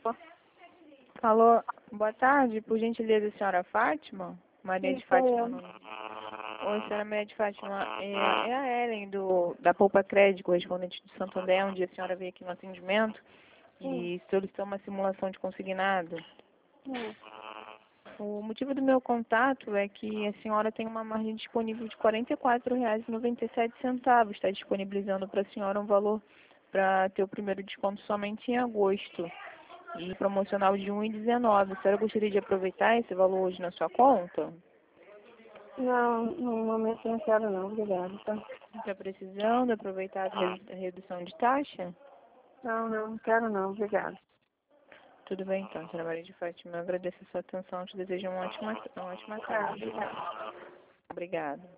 Alô, boa tarde, por gentileza, senhora Fátima? Maria de Fátima. Oi, senhora Maria de Fátima. É a Ellen da Poupa Crédito, correspondente do Santander. Um dia a senhora veio aqui no atendimento e solicitou uma simulação de consignado. O motivo do meu contato é que a senhora tem uma margem disponível de R$ 44,97. Está disponibilizando para a senhora um valor para ter o primeiro desconto somente em agosto. E promocional de 1,19. A senhora gostaria de aproveitar esse valor hoje na sua conta? Não, no momento não quero não, obrigada, tá? Está precisando aproveitar a redução de taxa? Não quero não, obrigada. Tudo bem então, senhora Maria de Fátima. Eu agradeço a sua atenção. Te desejo uma ótima tarde. Obrigada. Obrigada.